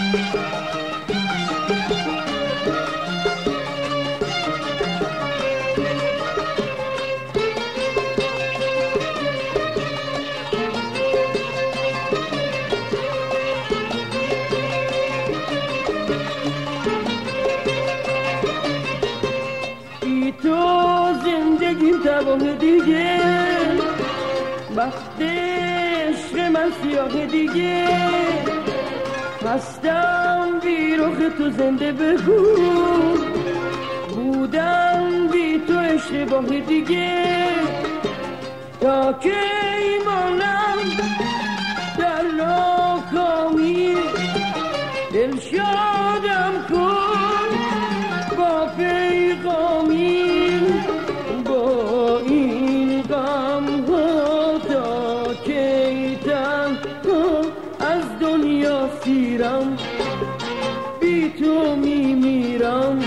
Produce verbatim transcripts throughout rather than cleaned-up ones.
تباه دیگه وقت عشق من سیاه دیگه هستم بی رخ تو زنده بگو بودم بی تو اشتباه دیگه تا که ایمانم در ناکامی دل شادم کن با پیغامی با این غم ها تا کی تنها از دنیا سیرم بی تو میمیرم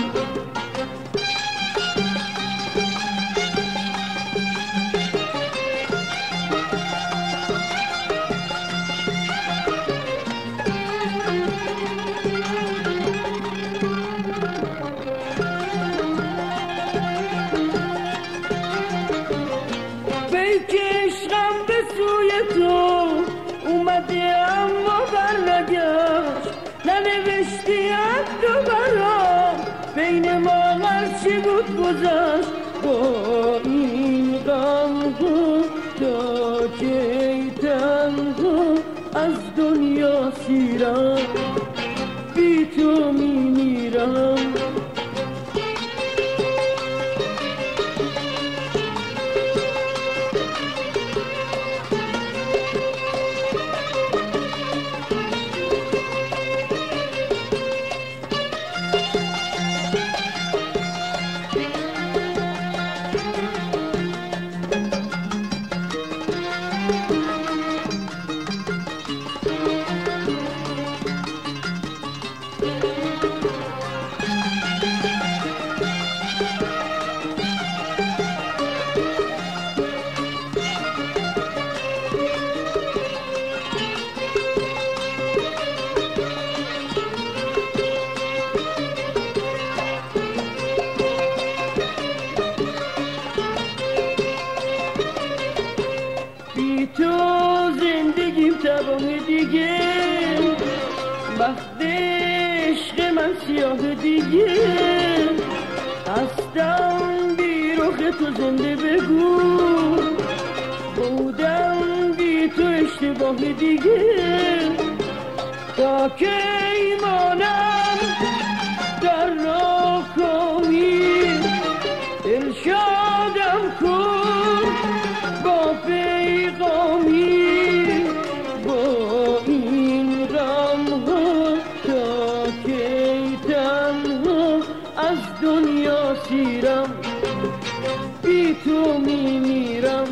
عشقم به سوی تو اومده اما بر نگشت ننوشتی از تو برام بین ما هرچی بود گذشت با این غم تا کی تنها از دنیا سیرم بی تو میمیرم تو زندگیم تباه دیگه وقت عشق من سیاه دیگه هستم بی رخ تو زنده بگو بودم بی تو اشتباه دیگه تا که ایمانم در ناکامی دل شادم کن با پیغامی با این غم ها تا کی تنها از دنیا سیرم بی تو میمیرم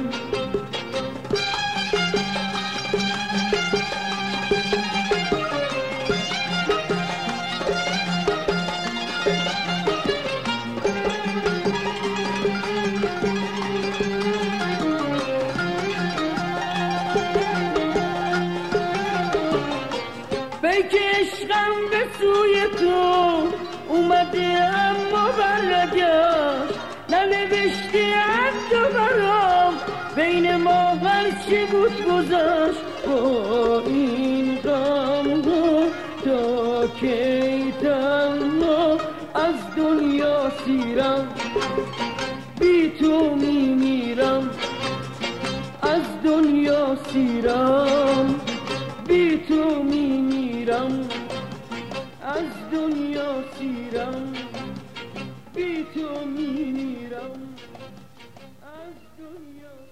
که عشقم به سوی تو اومده اما برنگشت ننوشتی از تو برام بین ما هرچی بود گذشت با این غم ها تا کی تنها از دنیا سیرم بی تو میمیرم از دنیا سیرم بی تو میمیرم از دنیا سیرم بی تو میمیرم از دنیا